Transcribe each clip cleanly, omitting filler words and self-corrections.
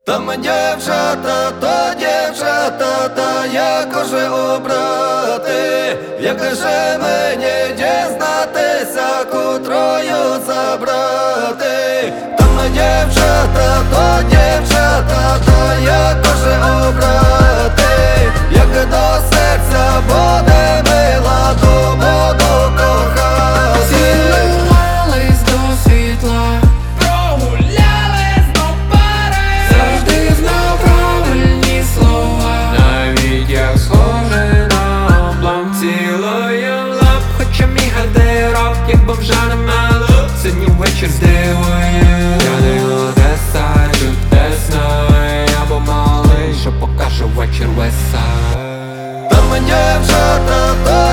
Там дівчата, та як же обрати, як же мені дізнатися, котрою забрати. Там дівчата, та як же обрати, як до серця буде мила, то буду кохати. Цілувались до світла, прогулялись до пари, завжди знав правильні слова, навіть як схоже на облом. Цілую лоб, хоча мій гардероб, як бомжа на малу. Сьогодні вечір здивує, я не Одеса, чудесна, або малий, що покаже вечір веса. Там дівчата,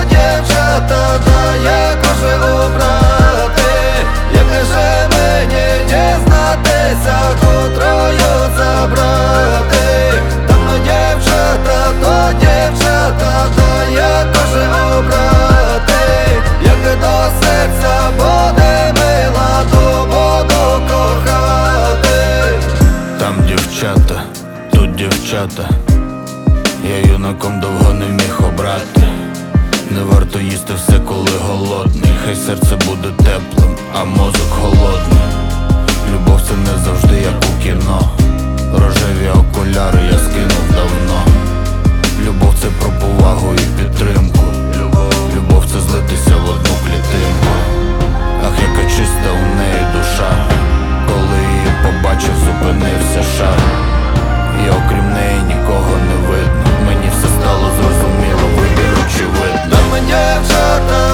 та як же обрати, як же мені дізнатися, котрою забрати. Там дівчата, та як же обрати, як до серця буде мила, то буду кохати. Там дівчата, тут дівчата, я юнаком довго не міг обрати. Не варто їсти все, коли голодний. Хай серце буде теплим, а мозок холодний. Любов це не завжди як у кіно. Рожеві окуляри я скинув давно. Любов це про повагу і підтримку. Любов це злитися в одну клітинку. Ах, яка чиста у неї душа. Коли її побачив, зупинився шар. І окрім неї нікого не видно. Мені все стало зрозуміло, вибір очевидно. Там дівчата,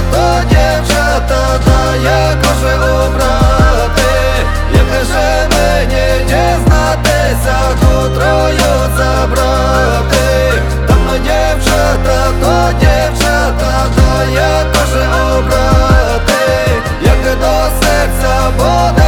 та як же обрати, як же мені дізнатися, котрою забрати. Там дівчата, та як же обрати, як до серця буде